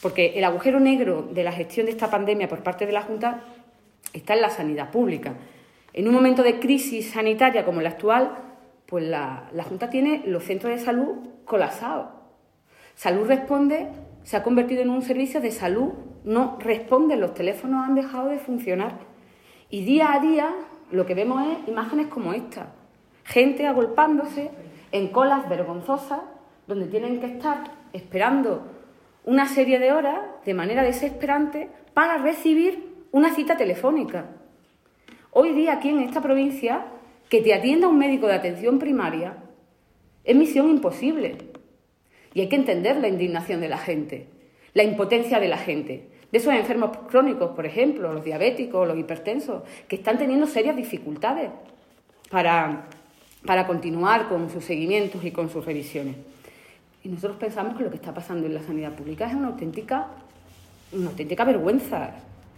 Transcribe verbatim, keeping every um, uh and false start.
Porque el agujero negro de la gestión de esta pandemia por parte de la Junta está en la sanidad pública. En un momento de crisis sanitaria como el actual, pues la, la Junta tiene los centros de salud colapsados. Salud Responde se ha convertido en un servicio de salud, no responde, los teléfonos han dejado de funcionar. Y día a día lo que vemos es imágenes como esta. Gente agolpándose en colas vergonzosas donde tienen que estar esperando una serie de horas de manera desesperante para recibir una cita telefónica. Hoy día aquí en esta provincia, que te atienda un médico de atención primaria es misión imposible. Y hay que entender la indignación de la gente, la impotencia de la gente, de esos enfermos crónicos, por ejemplo, los diabéticos, los hipertensos, que están teniendo serias dificultades para, para continuar con sus seguimientos y con sus revisiones. Y nosotros pensamos que lo que está pasando en la sanidad pública es una auténtica, una auténtica vergüenza.